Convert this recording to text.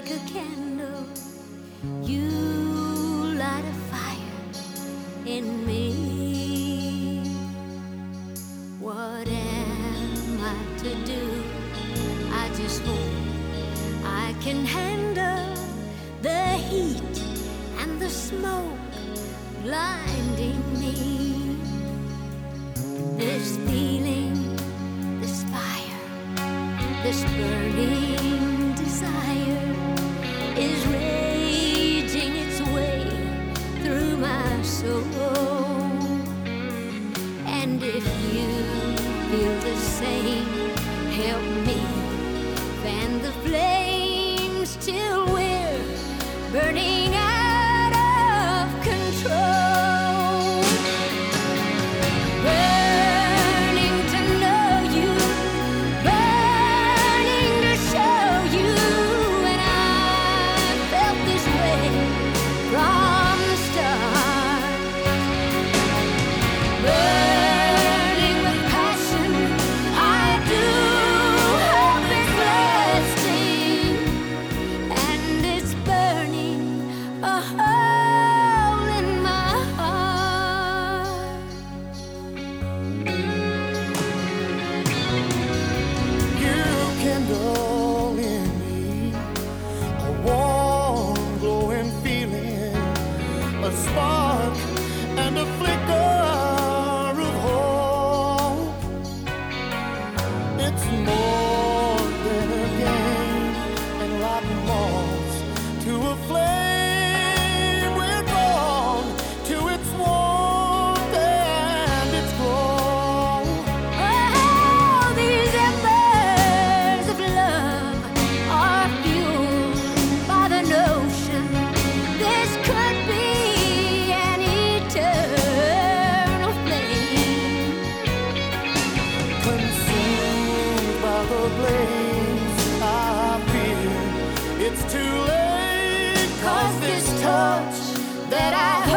like a candle. You light a fire in me. What am I to do? I just hope I can handle the heat and the smoke blinding me. This feeling, this fire, this burning desire is raging its way through my soul. And if you feel the same, help me fan the flames till we're burning out of control. Burning to know you, burning to show you, and I felt this way from the start. Burning with passion, I do hope it's lasting, and it's burning a hole in my heart. You kindle in me a warm, glowing feeling, a spark and a flicker of hope. It's more than a game, and like moths to a flame, we're drawn to its warmth and its glow. Oh, these embers of love are fueled by the notion this could be an eternal flame. Consumed by the blaze, I fear it's too late. 'Cause this touch that I